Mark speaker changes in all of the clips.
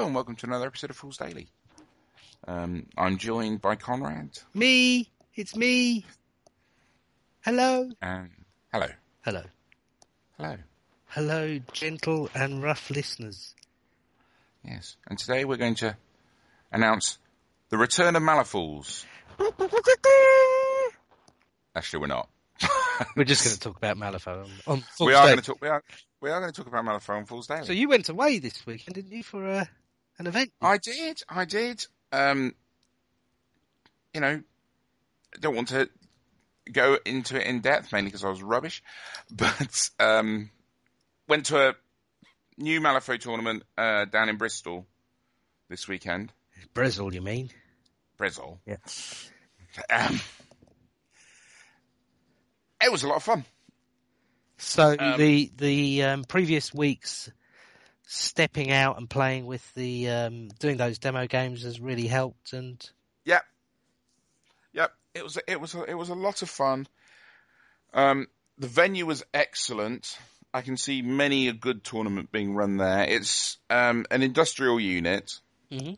Speaker 1: Hello and welcome to another episode of Fools Daily. I'm joined by Conrad.
Speaker 2: Me! It's me! Hello!
Speaker 1: And hello.
Speaker 2: Hello.
Speaker 1: Hello.
Speaker 2: Hello, gentle and rough listeners.
Speaker 1: Yes, and today we're going to announce the return of Malifaux. Actually, we're not.
Speaker 2: We're just going to talk about Malifaux on Fools
Speaker 1: We are
Speaker 2: Daily.
Speaker 1: going to talk. We are going to talk about Malifaux on Fools Daily.
Speaker 2: So you went away this weekend, didn't you, for an event?
Speaker 1: I did. I don't want to go into it in depth, mainly because I was rubbish. But went to a new Malifaux tournament down in Bristol this weekend.
Speaker 2: Bristol, you mean?
Speaker 1: Bristol.
Speaker 2: Yeah.
Speaker 1: It was a lot of fun.
Speaker 2: So the previous week's stepping out and playing with the doing those demo games has really helped, and
Speaker 1: Yep. It was a lot of fun. The venue was excellent. I can see many a good tournament being run there. It's an industrial unit.
Speaker 2: Mm-hmm.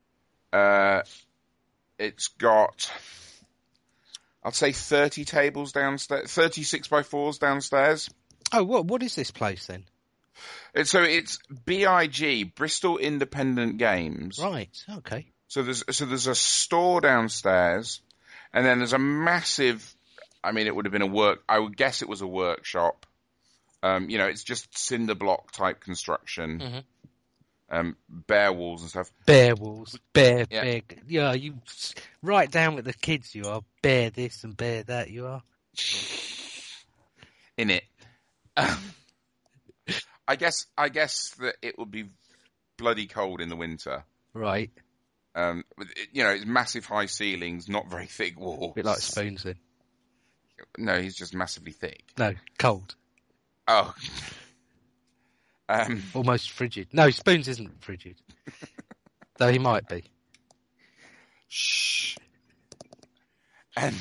Speaker 1: It's got, I'd say, 30 tables downstairs, 36 by 4s downstairs.
Speaker 2: Oh, what is this place then?
Speaker 1: It's BIG, Bristol Independent Games.
Speaker 2: Right. Okay.
Speaker 1: So there's a store downstairs, and then there's a massive. I mean, it would have been I would guess it was a workshop. It's just cinder block type construction, bare walls and stuff.
Speaker 2: Bare walls, bare.
Speaker 1: Yeah.
Speaker 2: You right down with the kids. You are bare this and bare that. You are
Speaker 1: In it. I guess that it would be bloody cold in the winter.
Speaker 2: right.
Speaker 1: It's massive high ceilings, not very thick walls.
Speaker 2: A bit like Spoons then.
Speaker 1: No, he's just massively thick.
Speaker 2: No, cold.
Speaker 1: Oh.
Speaker 2: Almost frigid. No, Spoons isn't frigid. Though he might be.
Speaker 1: Shh. And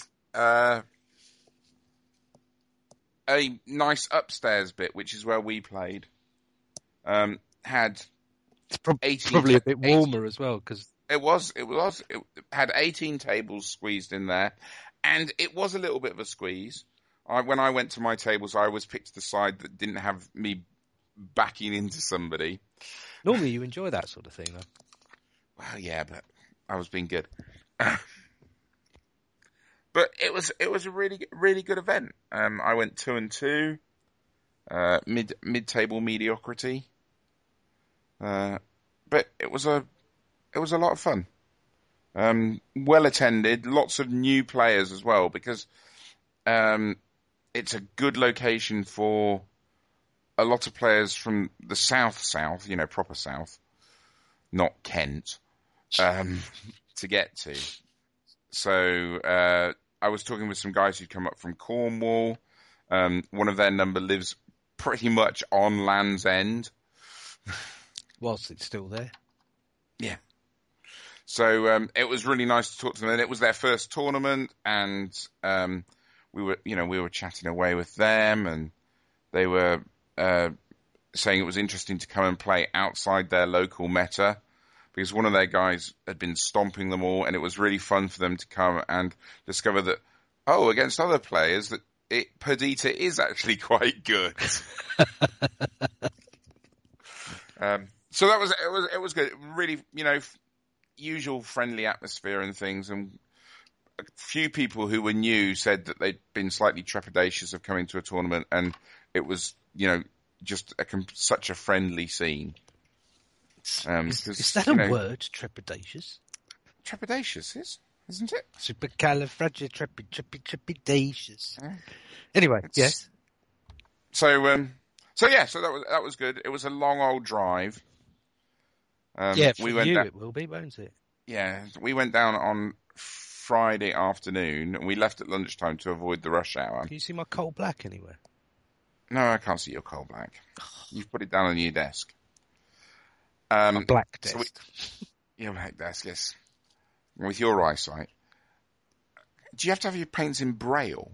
Speaker 1: a nice upstairs bit, which is where we played, had
Speaker 2: It's
Speaker 1: 18
Speaker 2: probably a bit warmer as well, because
Speaker 1: it had 18 tables squeezed in there, and it was a little bit of a squeeze. When I went to my tables, I always picked the side that didn't have me backing into somebody.
Speaker 2: normally you enjoy that sort of thing, though.
Speaker 1: Well, yeah, but I was being good. But it was a really good event. I went 2-2, mid-table mediocrity. But it was a lot of fun. Well attended, lots of new players as well, because it's a good location for a lot of players from the south, proper south, not Kent, to get to. So I was talking with some guys who'd come up from Cornwall. One of their number lives pretty much on Land's End.
Speaker 2: Whilst it's still there.
Speaker 1: Yeah. So it was really nice to talk to them. And it was their first tournament, and we were chatting away with them, and they were saying it was interesting to come and play outside their local meta, because one of their guys had been stomping them all, and it was really fun for them to come and discover that, against other players, that Perdita is actually quite good. So it was good. Really, usual friendly atmosphere and things, and a few people who were new said that they'd been slightly trepidatious of coming to a tournament, and it was, just such a friendly scene.
Speaker 2: Is that a word, trepidatious?
Speaker 1: Trepidatious isn't it?
Speaker 2: Supercalifragilisticexpialidocious. Anyway, yes.
Speaker 1: So that was good. It was a long old drive.
Speaker 2: For you it will be, won't it?
Speaker 1: Yeah, we went down on Friday afternoon, and we left at lunchtime to avoid the rush hour.
Speaker 2: Can you see my coal black anywhere?
Speaker 1: No, I can't see your coal black. You've put it down on your desk.
Speaker 2: My black desk.
Speaker 1: Your black desk, yes. With your eyesight. Do you have to have your paints in Braille?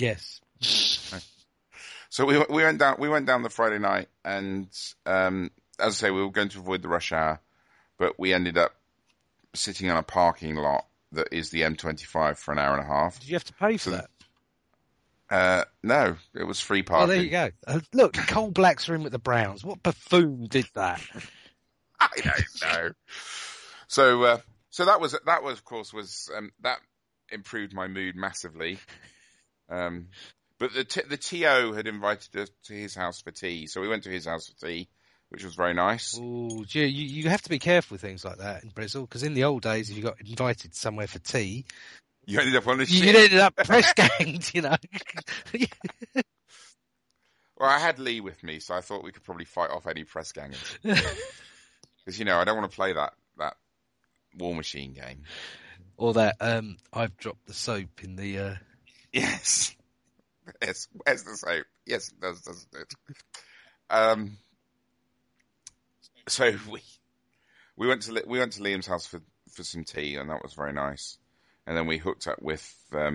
Speaker 2: Yes.
Speaker 1: So we went down the Friday night, and as I say, we were going to avoid the rush hour, but we ended up sitting on a parking lot that is the M25 for an hour and a half.
Speaker 2: Did you have to pay for that?
Speaker 1: No, it was free parking.
Speaker 2: Oh, there you go. Look, Cole Blacks are in with the Browns. What buffoon did that?
Speaker 1: I don't know. So that was of course that improved my mood massively. But the TO had invited us to his house for tea, so we went to his house for tea, which was very nice.
Speaker 2: Oh, you have to be careful with things like that in Bristol, because in the old days, if you got invited somewhere for tea,
Speaker 1: you ended up on the
Speaker 2: you
Speaker 1: ship.
Speaker 2: ended up press ganged, you know.
Speaker 1: Well, I had Lee with me, so I thought we could probably fight off any press gangers. Because I don't want to play that War Machine game.
Speaker 2: Or that I've dropped the soap in the.
Speaker 1: Yes. Yes. Where's the soap? Yes, it does, doesn't it? So we went to Liam's house for some tea, and that was very nice. And then we hooked up with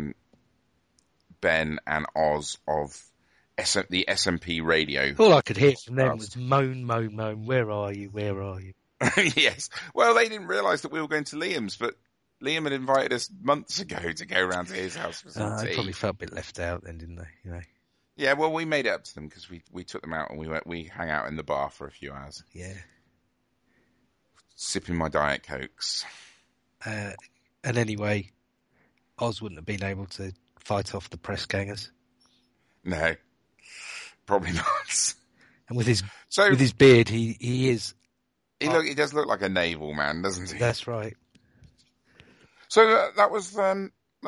Speaker 1: Ben and Oz of the SMP radio.
Speaker 2: All I could hear from them was moan, moan, moan. Where are you? Where are you?
Speaker 1: Yes. Well, they didn't realise that we were going to Liam's, but Liam had invited us months ago to go round to his house for some tea.
Speaker 2: They probably felt a bit left out then, didn't they? You know.
Speaker 1: Yeah, well, we made it up to them because we took them out and we hung out in the bar for a few hours.
Speaker 2: Yeah.
Speaker 1: Sipping my Diet Cokes.
Speaker 2: And anyway, Oz wouldn't have been able to fight off the press gangers.
Speaker 1: No, probably not.
Speaker 2: And with his beard, he is.
Speaker 1: He does look like a naval man, doesn't he?
Speaker 2: That's right.
Speaker 1: So that was.
Speaker 2: Oh,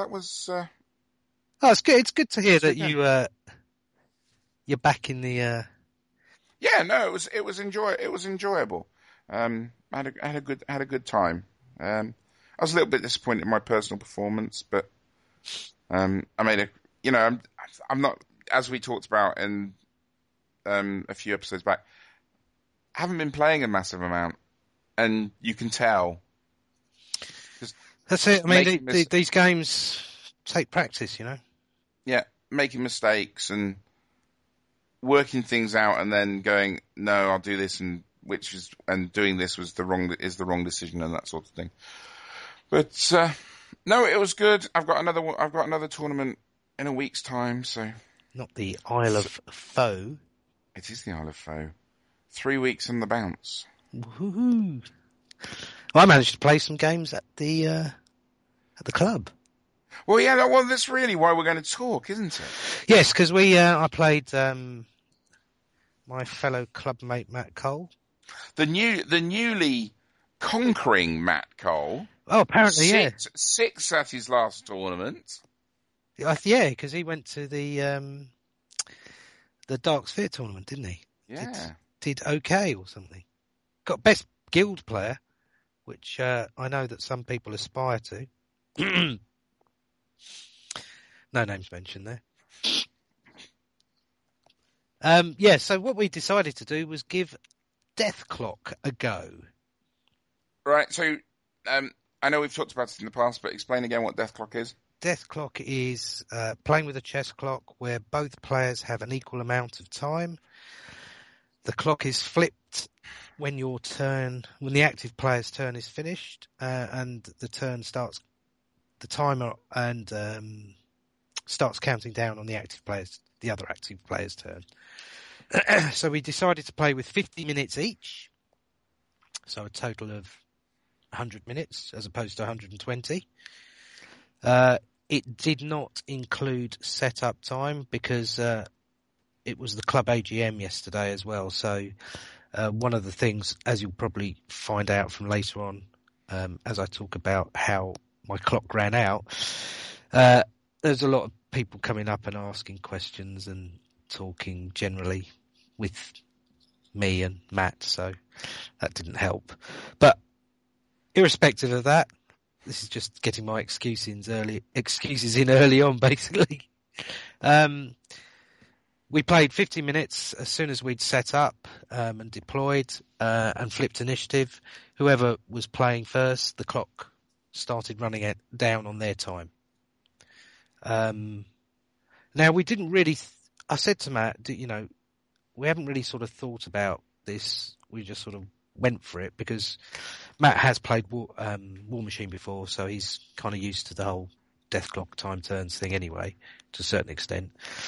Speaker 2: it's good. It's good to hear that you're back in the.
Speaker 1: Yeah, no, it was enjoyable. I had a good time. I was a little bit disappointed in my personal performance, but I made I'm not, as we talked about in a few episodes back, I haven't been playing a massive amount, and you can tell.
Speaker 2: That's it. I mean, these games take practice, you know.
Speaker 1: Yeah, making mistakes and working things out, and then going, no, I'll do this, and doing this was the wrong decision, and that sort of thing. But no, it was good. I've got another tournament in a week's time, so
Speaker 2: not the Isle of Foe.
Speaker 1: It is the Isle of Foe. 3 weeks on the bounce.
Speaker 2: Woohoo! Well, I managed to play some games at the club.
Speaker 1: Well, yeah, that's really why we're going to talk, isn't it?
Speaker 2: Yes, because I played my fellow clubmate Matt Cole.
Speaker 1: The newly conquering Matt Cole.
Speaker 2: Oh, apparently,
Speaker 1: six at his last tournament.
Speaker 2: Yeah, because he went to the Dark Sphere tournament, didn't he?
Speaker 1: Yeah.
Speaker 2: Did okay or something. Got best guild player, which I know that some people aspire to. No names mentioned there. So what we decided to do was give Deathclock a go.
Speaker 1: Right, so I know we've talked about it in the past, but explain again what Deathclock is.
Speaker 2: Deathclock is playing with a chess clock where both players have an equal amount of time. The clock is flipped when the active player's turn is finished, and the timer starts counting down on the other active player's turn. So we decided to play with 50 minutes each, so a total of 100 minutes as opposed to 120. It did not include setup time because it was the club AGM yesterday as well. So one of the things, as you'll probably find out from later on, as I talk about how my clock ran out, there's a lot of people coming up and asking questions and talking generally with me and Matt, so that didn't help. But irrespective of that, this is just getting my excuses in early on, basically. We played 50 minutes as soon as we'd set up and deployed and flipped initiative. Whoever was playing first, the clock started running it down on their time. Now, we didn't really... I said to Matt, we haven't really sort of thought about this we just sort of went for it because Matt has played War Machine before, so he's kind of used to the whole death clock time turns thing anyway, to a certain extent.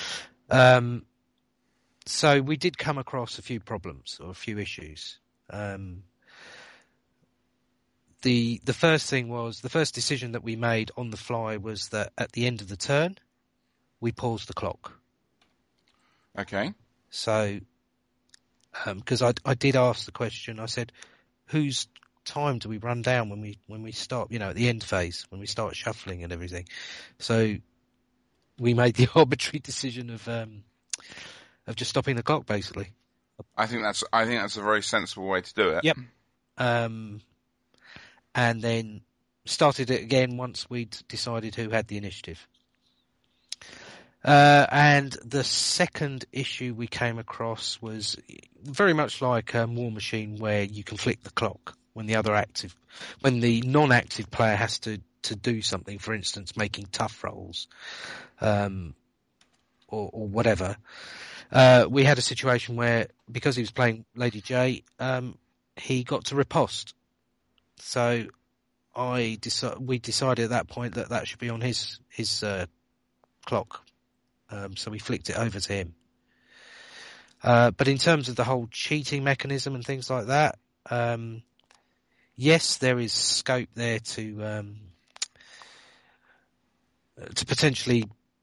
Speaker 2: So we did come across a few problems or a few issues. The first thing was, the first decision that we made on the fly was that at the end of the turn, we paused the clock.
Speaker 1: Okay.
Speaker 2: So, because I did ask the question, I said, whose time do we run down when we start, at the end phase, when we start shuffling and everything? So we made the arbitrary decision of just stopping the clock, basically.
Speaker 1: I think that's a very sensible way to do it.
Speaker 2: Yep. And then started it again once we'd decided who had the initiative. And the second issue we came across was very much like War Machine, where you can flick the clock when the non-active player has to do something, for instance, making tough rolls, or whatever. We had a situation where, because he was playing Lady J, he got to riposte. So we decided at that point that should be on his clock. So we flicked it over to him. But in terms of the whole cheating mechanism and things like that, yes, there is scope there to potentially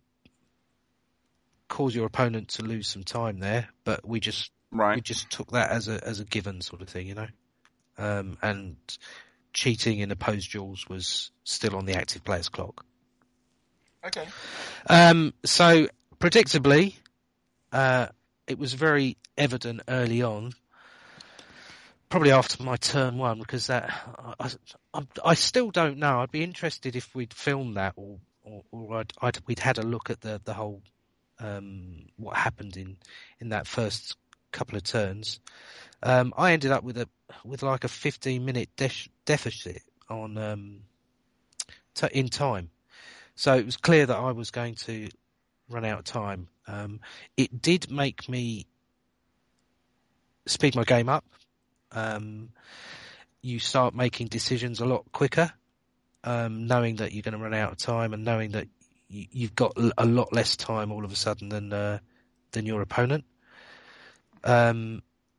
Speaker 2: cause your opponent to lose some time there. But we just took that as a given sort of thing, and cheating in opposed duels was still on the active player's clock.
Speaker 1: Okay.
Speaker 2: So predictably, it was very evident early on, probably after my turn one, because I still don't know. I'd be interested if we'd filmed that or we'd had a look at the whole what happened in that first couple of turns. I ended up with like a 15-minute deficit on in time. So it was clear that I was going to run out of time. It did make me speed my game up. You start making decisions a lot quicker, knowing that you're going to run out of time and knowing that you've got a lot less time all of a sudden than your opponent. And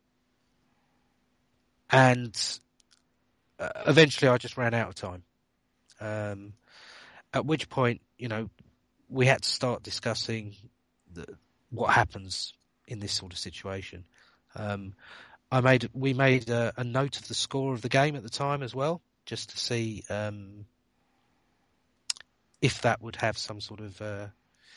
Speaker 2: eventually I just ran out of time. At which point, we had to start discussing what happens in this sort of situation. We made a note of the score of the game at the time as well, just to see if that would have some sort of,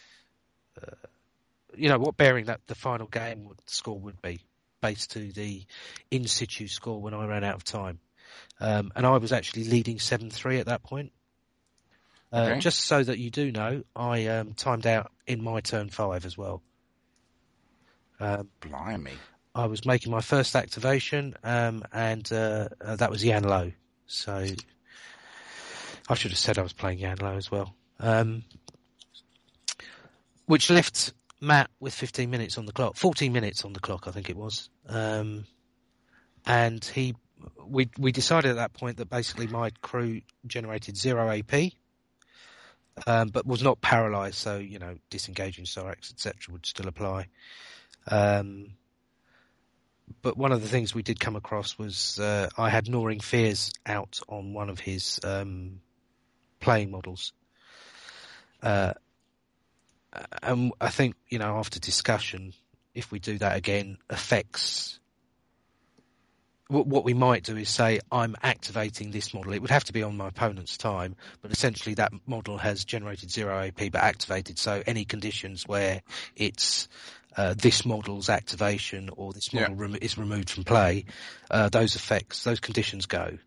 Speaker 2: what bearing that the final game score would be based to the in situ score when I ran out of time. And I was actually leading 7-3 at that point. Okay. Just so that you do know, I timed out in my turn 5 as well.
Speaker 1: Blimey.
Speaker 2: I was making my first activation, and that was Yan Lo. So I should have said I was playing Yan Lo as well. Which left Matt with 15 minutes on the clock, 14 minutes on the clock, I think it was. And we decided at that point that basically my crew generated 0 AP. But was not paralysed, so disengaging Cyrex, etc., would still apply. But one of the things we did come across was I had Gnawing Fears out on one of his playing models, and I think after discussion, if we do that again, affects. What we might do is say, I'm activating this model. It would have to be on my opponent's time, but essentially that model has generated 0 AP but activated, so any conditions where it's this model's activation or this model is removed from play, those conditions go.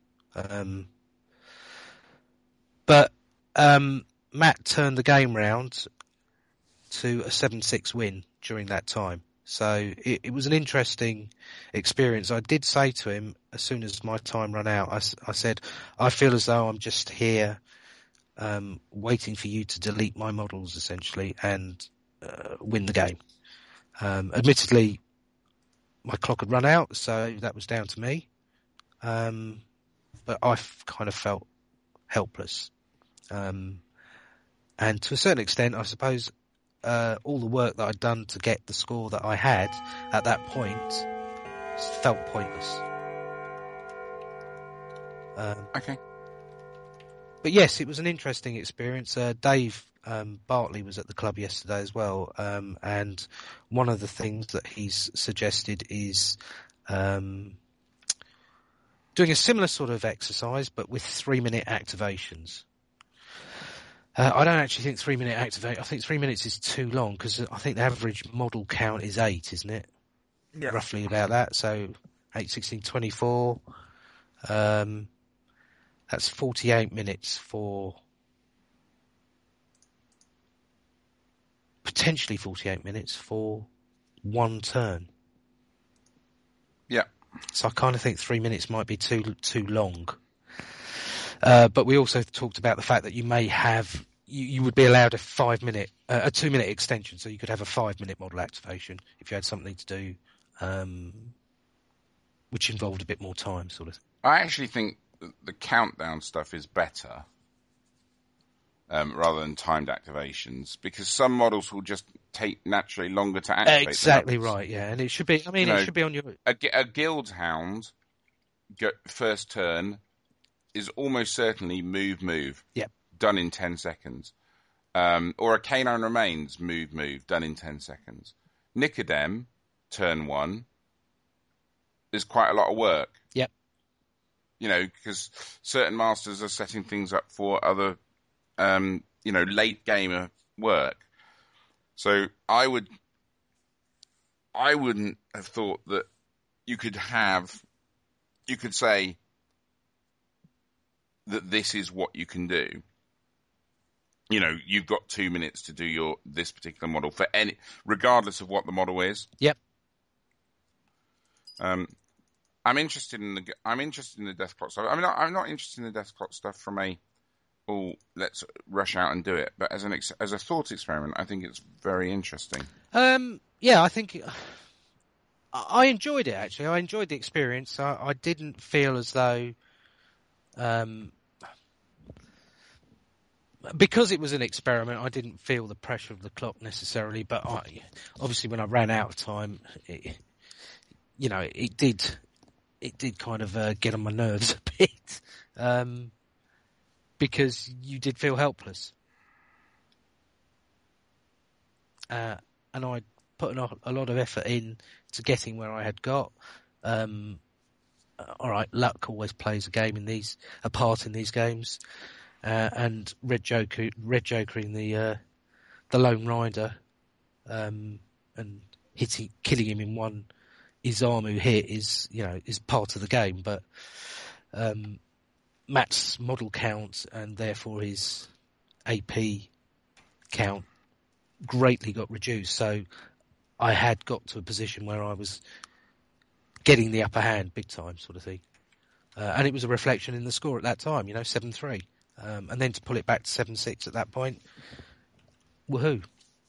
Speaker 2: But Matt turned the game round to a 7-6 win during that time. So it was an interesting experience. I did say to him as soon as my time ran out, I said, I feel as though I'm just here waiting for you to delete my models essentially and win the game. Admittedly, my clock had run out, so that was down to me. But I kind of felt helpless. And to a certain extent, I suppose, all the work that I'd done to get the score that I had at that point felt pointless.
Speaker 1: Okay.
Speaker 2: But yes, it was an interesting experience. Dave Bartley was at the club yesterday as well, and one of the things that he's suggested is doing a similar sort of exercise, but with 3-minute activations. I don't actually think 3-minute activate. I think 3 minutes is too long because I think the average model count is 8, isn't it?
Speaker 3: Yeah.
Speaker 2: Roughly about that. So 8, 16, 24. That's 48 minutes for potentially 48 minutes for one turn.
Speaker 1: Yeah.
Speaker 2: So I kind of think 3 minutes might be too long. But we also talked about the fact that you may have, you would be allowed a 2-minute extension. So you could have a 5-minute model activation if you had something to do, which involved a bit more time, sort of.
Speaker 1: I actually think the countdown stuff is better rather than timed activations, because some models will just take naturally longer to activate.
Speaker 2: Exactly right, yeah. And it should be, I mean, it should be on your...
Speaker 1: A Guildhound first turn is almost certainly move,
Speaker 2: yep,
Speaker 1: done in 10 seconds. Or a Canine Remains, move, done in 10 seconds. Nicodem, turn 1, is quite a lot of work.
Speaker 2: Yep.
Speaker 1: Because certain masters are setting things up for other, late gamer work. So I wouldn't have thought that you could say that this is what you can do. You've got 2 minutes to do this particular model regardless of what the model is.
Speaker 2: Yep.
Speaker 1: I'm interested in the death clock stuff. I mean, I'm not interested in the death clock stuff from let's rush out and do it. But as a thought experiment, I think it's very interesting.
Speaker 2: Yeah, I think I enjoyed it, actually. I enjoyed the experience. I didn't feel as though, because it was an experiment, I didn't feel the pressure of the clock necessarily. But obviously when I ran out of time, it did kind of get on my nerves a bit, because you did feel helpless. And I put a lot of effort in to getting where I had got. All right, luck always plays a part in these games. And Red Joker in the Lone Rider, and killing him in one Izamu hit is part of the game, but Matt's model count and therefore his AP count greatly got reduced. So I had got to a position where I was getting the upper hand big time, sort of thing. And it was a reflection in the score at that time, 7-3. And then to pull it back to 7-6 at that point, woohoo.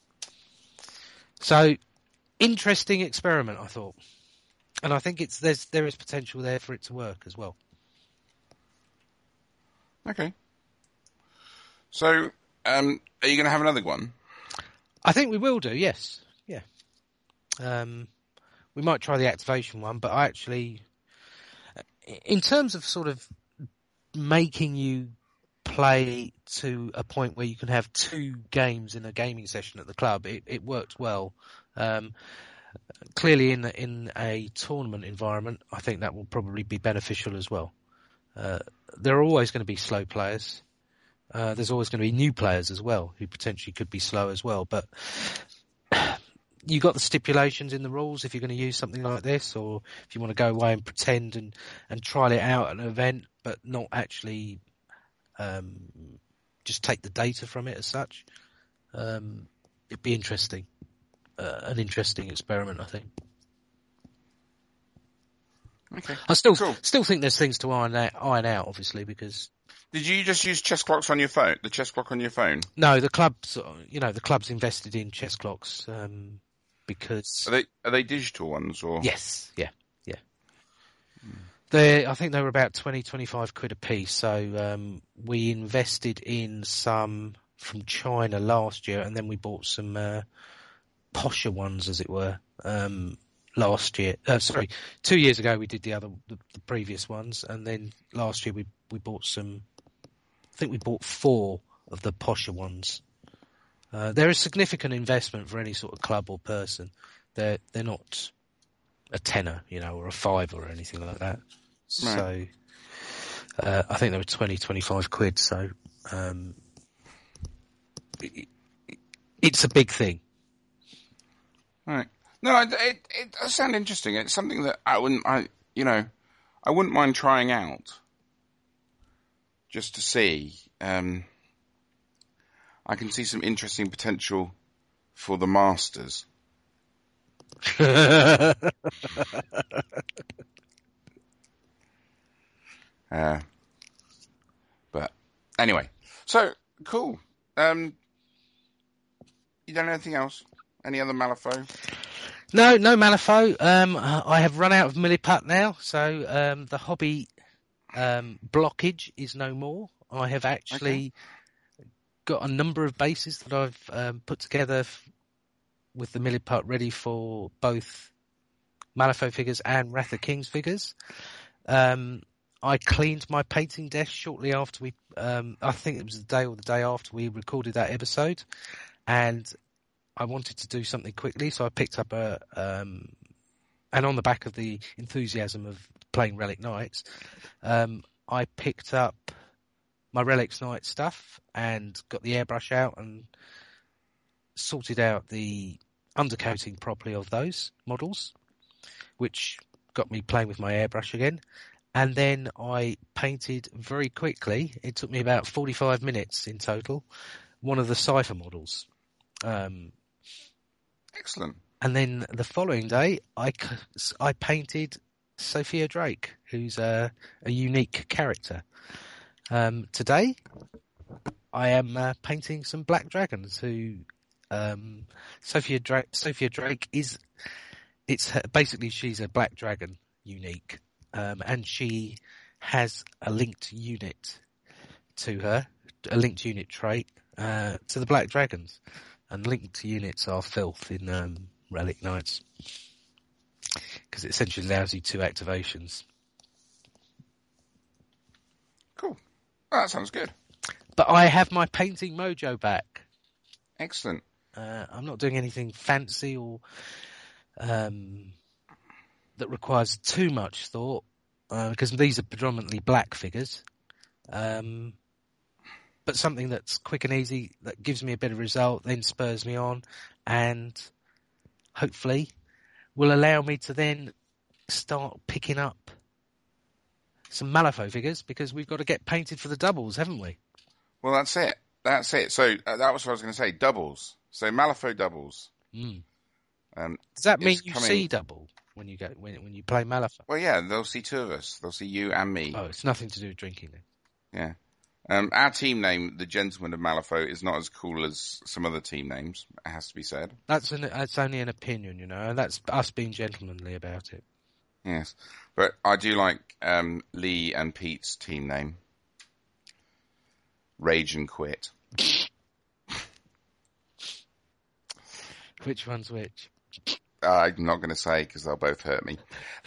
Speaker 2: So, interesting experiment, I thought. And I think there is potential there for it to work as well.
Speaker 1: Okay. So, are you going to have another one?
Speaker 2: I think we will do, yes. Yeah. We might try the activation one, but I actually, in terms of sort of making you play to a point where you can have 2 games in a gaming session at the club, it worked well. Clearly in a tournament environment, I think that will probably be beneficial as well. There are always going to be slow players. There's always going to be new players as well who potentially could be slow as well. But you got the stipulations in the rules if you're going to use something like this, or if you want to go away and pretend and trial it out at an event, but not actually just take the data from it as such. It'd be interesting. An interesting experiment, I think.
Speaker 1: Okay.
Speaker 2: I still think there's things to iron out, obviously, because.
Speaker 1: Did you just use chess clocks on your phone? The chess clock on your phone?
Speaker 2: No, the club's invested in chess clocks, because
Speaker 1: Are they digital ones or?
Speaker 2: yes, yeah.
Speaker 1: Hmm.
Speaker 2: I think they were about 25 quid a piece. So we invested in some from China last year, and then we bought some posher ones, as it were, last year. 2 years ago we did the previous ones, and then last year we bought some. I think we bought 4 of the posher ones. They're a significant investment for any sort of club or person. They're not a tenner, or a fiver or anything like that.
Speaker 1: Right.
Speaker 2: So I think they were 25 quid. So it's a big thing.
Speaker 1: Right. No, it does sound interesting. It's something that I wouldn't mind trying out just to see. I can see some interesting potential for the Masters. But anyway, so cool. You done anything else? Any other Malifaux?
Speaker 2: No Malifaux. I have run out of Milliput now, so the hobby blockage is no more. I have actually got a number of bases that I've put together with the Milliput ready for both Malifaux figures and Wrath of Kings figures. I cleaned my painting desk shortly after we, I think it was the day or the day after we recorded that episode, and I wanted to do something quickly, so I picked up and on the back of the enthusiasm of playing Relic Knights, I picked up my Relics Knight stuff and got the airbrush out and sorted out the undercoating properly of those models, which got me playing with my airbrush again. And then I painted very quickly. It took me about 45 minutes in total. One of the Cypher models.
Speaker 1: Excellent.
Speaker 2: And then the following day, I painted Sophia Drake, who's a unique character. Today, I am painting some Black Dragons. Who Sophia Drake is. Basically she's a Black Dragon unique. And she has a linked unit to her, a linked unit trait to the Black Dragons. And linked units are filth in Relic Knights, because it essentially allows you 2 activations.
Speaker 1: Cool. Well, that sounds good.
Speaker 2: But I have my painting mojo back.
Speaker 1: Excellent.
Speaker 2: I'm not doing anything fancy or that requires too much thought, because these are predominantly black figures. But something that's quick and easy, that gives me a better result, then spurs me on, and hopefully will allow me to then start picking up some Malifaux figures, because we've got to get painted for the doubles, haven't we?
Speaker 1: Well, that's it. So that was what I was going to say. Doubles. So Malifaux doubles.
Speaker 2: Mm. Does that mean you
Speaker 1: coming...
Speaker 2: see double when you when you play Malifaux?
Speaker 1: Well, yeah, they'll see 2 of us. They'll see you and me.
Speaker 2: Oh, it's nothing to do with drinking then.
Speaker 1: Yeah. Our team name, the Gentlemen of Malifaux, is not as cool as some other team names. It has to be said.
Speaker 2: That's only an opinion, and that's us being gentlemanly about it.
Speaker 1: Yes, but I do like Lee and Pete's team name, Rage and Quit.
Speaker 2: Which one's which?
Speaker 1: I'm not going to say, because they'll both hurt me.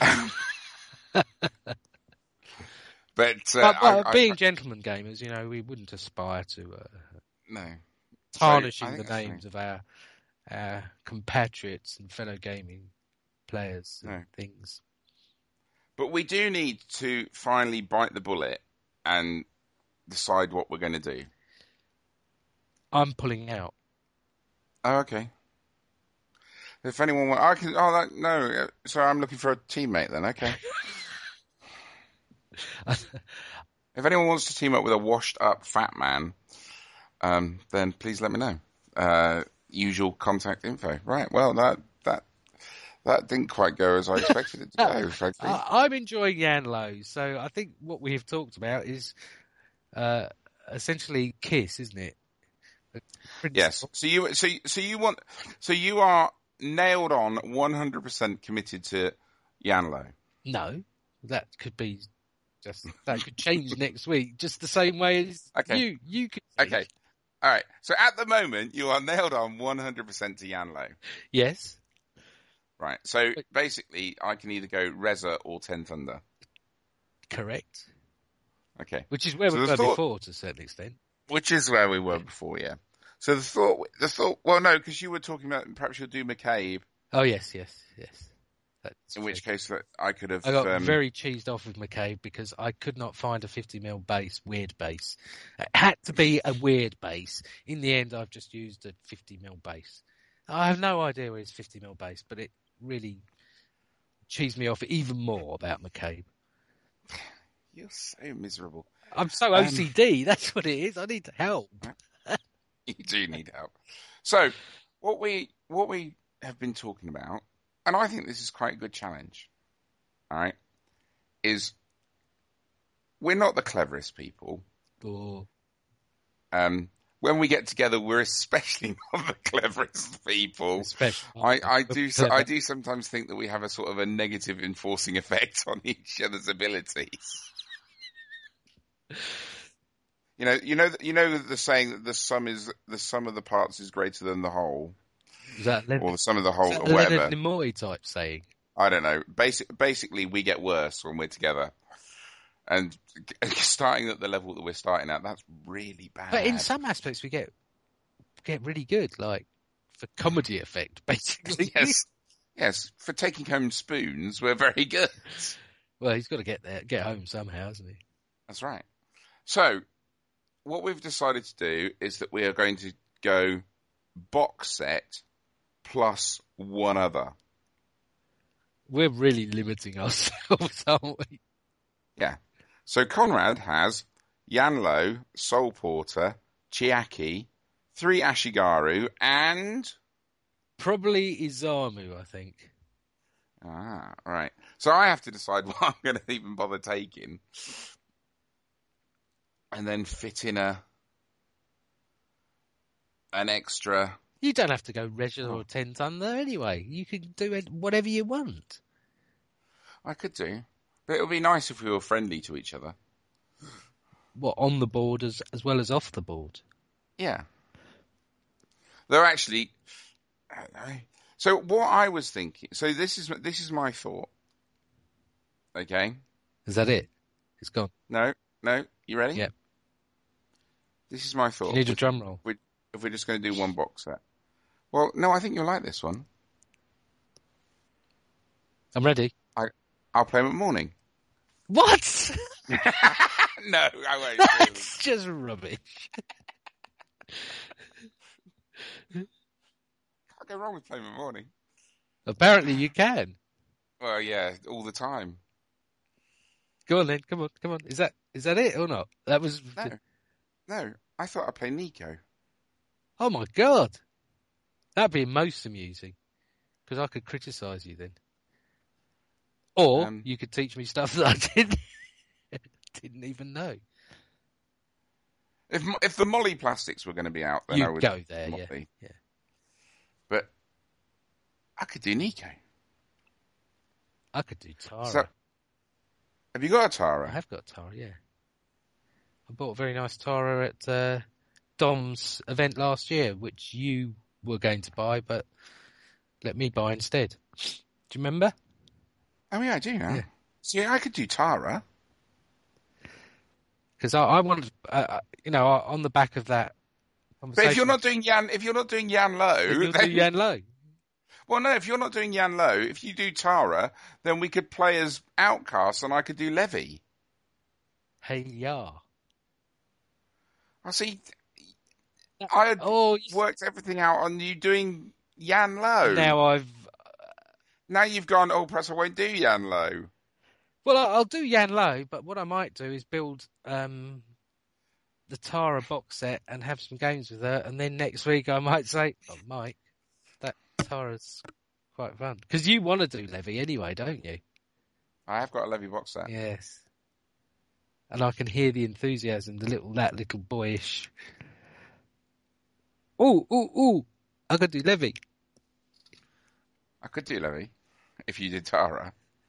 Speaker 1: But
Speaker 2: being gentleman gamers, we wouldn't aspire to tarnishing the names of our compatriots and fellow gaming players and things.
Speaker 1: But we do need to finally bite the bullet and decide what we're going to do.
Speaker 2: I'm pulling out.
Speaker 1: Oh, okay. If anyone wants, no. So I'm looking for a teammate then. Okay. If anyone wants to team up with a washed-up fat man, then please let me know. Usual contact info. Right. Well, that didn't quite go as I expected it to go, frankly.
Speaker 2: I'm enjoying Jan Lowe, so I think what we have talked about is essentially Kiss, isn't it?
Speaker 1: Yes. So you are nailed on 100% committed to Yanlo?
Speaker 2: No, that could be that could change next week, just the same way as
Speaker 1: Okay.
Speaker 2: you could change.
Speaker 1: Okay. All right. So at the moment, you are nailed on 100% to Yanlo.
Speaker 2: Yes.
Speaker 1: Right. So basically, I can either go Reza or 10 Thunder.
Speaker 2: Correct.
Speaker 1: Okay.
Speaker 2: Which is where we were before, to a certain extent.
Speaker 1: Which is where we were before, yeah. So the thought. Well, no, because you were talking about perhaps you'll do McCabe.
Speaker 2: Oh yes. That's
Speaker 1: in which case I could have.
Speaker 2: I got very cheesed off with McCabe because I could not find a 50mm base, weird base. It had to be a weird base. In the end, I've just used a 50mm base. I have no idea where his 50mm base, but it really cheesed me off even more about McCabe.
Speaker 1: You're so miserable.
Speaker 2: I'm so OCD. That's what it is. I need help.
Speaker 1: You do need help. So, what we have been talking about, and I think this is quite a good challenge, all right, is we're not the cleverest people.
Speaker 2: Oh.
Speaker 1: When we get together, we're especially not the cleverest people. I do sometimes think that we have a sort of a negative enforcing effect on each other's abilities. You know the saying that the sum of the parts is greater than the whole.
Speaker 2: Is that
Speaker 1: or the sum of the whole,
Speaker 2: is that
Speaker 1: or whatever.
Speaker 2: Leonard Nimoy type saying?
Speaker 1: I don't know. Basically, we get worse when we're together. And starting at the level that we're starting at, that's really bad.
Speaker 2: But in some aspects, we get really good, like for comedy effect, basically.
Speaker 1: Yes. For taking home spoons, we're very good.
Speaker 2: Well, he's got to get home somehow, hasn't he?
Speaker 1: That's right. So, what we've decided to do is that we are going to go box set plus one other.
Speaker 2: We're really limiting ourselves, aren't we?
Speaker 1: Yeah. So Conrad has Yanlo, Soul Porter, Chiaki, 3 Ashigaru, and...
Speaker 2: probably Izamu, I think.
Speaker 1: Ah, right. So I have to decide what I'm going to even bother taking. And then fit in an extra...
Speaker 2: You don't have to go Regina or 10 Thunder anyway. You can do whatever you want.
Speaker 1: I could do. But it would be nice if we were friendly to each other.
Speaker 2: What, on the board as well as off the board?
Speaker 1: Yeah. Though actually... So what I was thinking... So this is my thought. Okay?
Speaker 2: Is that it? It's gone.
Speaker 1: No. You ready?
Speaker 2: Yep.
Speaker 1: This is my thought.
Speaker 2: You need a drum roll.
Speaker 1: If we're just going to do one box set. Well, no, I think you'll like this one.
Speaker 2: I'm ready.
Speaker 1: I'll play them at morning.
Speaker 2: What?
Speaker 1: No, I won't.
Speaker 2: That's just rubbish.
Speaker 1: Can't go wrong with playing at morning.
Speaker 2: Apparently you can.
Speaker 1: Well, yeah, all the time.
Speaker 2: Go on then. Come on. Is that it or not? That was...
Speaker 1: No. I thought I'd play Nico.
Speaker 2: Oh my God. That'd be most amusing. Because I could criticise you then. Or you could teach me stuff that I didn't even know.
Speaker 1: If the Molly plastics were going to be out, then I would
Speaker 2: go there. Yeah.
Speaker 1: But I could do Nico.
Speaker 2: I could do Tara.
Speaker 1: So, have you got a Tara?
Speaker 2: I have got a Tara. Yeah. I bought a very nice Tara at Dom's event last year, which you were going to buy, but let me buy instead. Do you remember?
Speaker 1: Oh yeah, I do now. Yeah. See, I could do Tara.
Speaker 2: Because I wanted, on the back of that.
Speaker 1: But if you're not doing Yan Lo,
Speaker 2: you'll do Yan Lo.
Speaker 1: Well, no, if you're not doing Yan Lo, if you do Tara, then we could play as Outcast, and I could do Levy.
Speaker 2: Hey, yeah.
Speaker 1: I see. I had worked everything out on you doing Yan Lo. Now you've gone, perhaps I won't do Yan Lo.
Speaker 2: Well, I'll do Yan Lo, but what I might do is build the Tara box set and have some games with her, and then next week I might say, Mike, that Tara's quite fun. Because you want to do Levy anyway, don't you?
Speaker 1: I have got a Levy box set.
Speaker 2: Yes. And I can hear the enthusiasm, that little boyish... Ooh, I could do Levy.
Speaker 1: I could do Lemmy if you did Tara.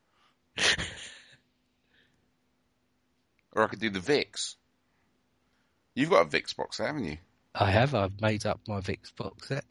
Speaker 1: Or I could do the Vicks. You've got a Vicks box set, haven't you?
Speaker 2: I have. I've made up my Vicks box set.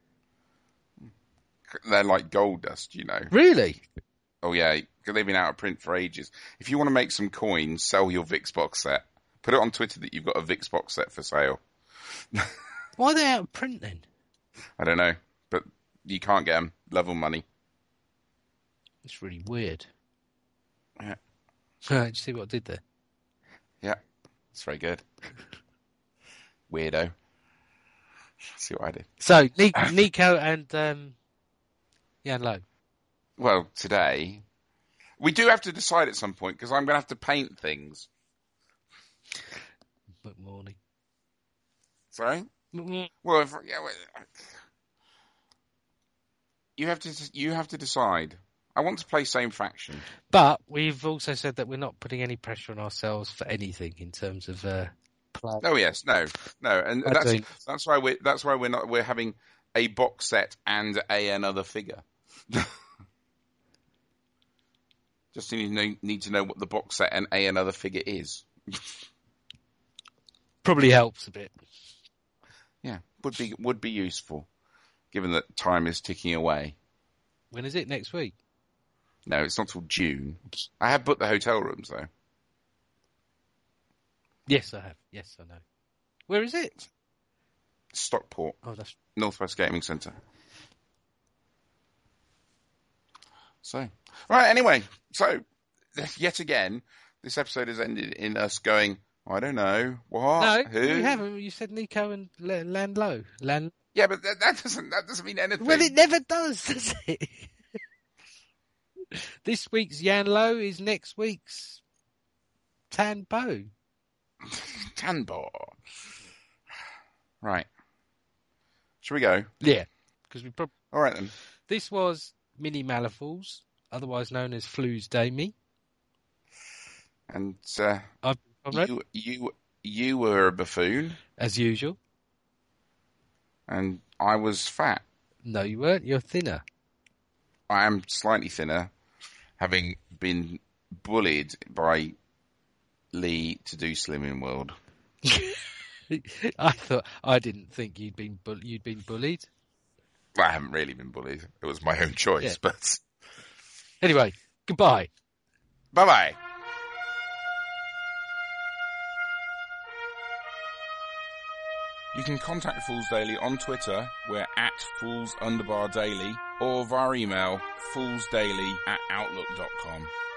Speaker 1: They're like gold dust, you know.
Speaker 2: Really?
Speaker 1: Oh, yeah, because they've been out of print for ages. If you want to make some coins, sell your Vicks box set. Put it on Twitter that you've got a Vicks box set for sale.
Speaker 2: Why are they out of print then?
Speaker 1: I don't know, but you can't get them. Level money.
Speaker 2: It's really weird.
Speaker 1: Yeah.
Speaker 2: Did you see what I did there?
Speaker 1: Yeah, it's very good. Weirdo. See what I did.
Speaker 2: So, Nico and Jan Lowe.
Speaker 1: Well, today, we do have to decide at some point, because I'm going to have to paint things.
Speaker 2: McMorning.
Speaker 1: Sorry?
Speaker 2: McMorning.
Speaker 1: Well, you have to decide. I want to play same faction.
Speaker 2: But we've also said that we're not putting any pressure on ourselves for anything in terms of play.
Speaker 1: Oh yes, no, and that's why we're having a box set and another figure. Just need to know what the box set and another figure is.
Speaker 2: Probably helps a bit.
Speaker 1: Yeah, would be useful, given that time is ticking away.
Speaker 2: When is it? Next week?
Speaker 1: No, it's not till June. I have booked the hotel rooms though.
Speaker 2: Yes, I have. Yes, I know. Where is it?
Speaker 1: Stockport.
Speaker 2: Oh, that's
Speaker 1: Northwest Gaming Centre. So, right, anyway, so, yet again, this episode has ended in us going, I don't know, what?
Speaker 2: No,
Speaker 1: who?
Speaker 2: you haven't. You said Nico and Landlow.
Speaker 1: Yeah, but that doesn't mean anything.
Speaker 2: Well, it never does it? This week's Jan Lowe is next week's Tan Bo.
Speaker 1: Tanbo. Right. Shall we go?
Speaker 2: Yeah, because we probably.
Speaker 1: All right then.
Speaker 2: This was Mini Malifaux, otherwise known as Flu's Damie.
Speaker 1: And you were a buffoon,
Speaker 2: as usual.
Speaker 1: And I was fat.
Speaker 2: No, you weren't. You're thinner.
Speaker 1: I am slightly thinner, having been bullied by Lee to do Slimming World.
Speaker 2: I didn't think you'd been bullied.
Speaker 1: I haven't really been bullied. It was my own choice,
Speaker 2: yeah.
Speaker 1: But
Speaker 2: anyway, goodbye.
Speaker 1: Bye-bye. You can contact Fools Daily on Twitter. We're at Fools_Daily, or via email foolsdaily@outlook.com.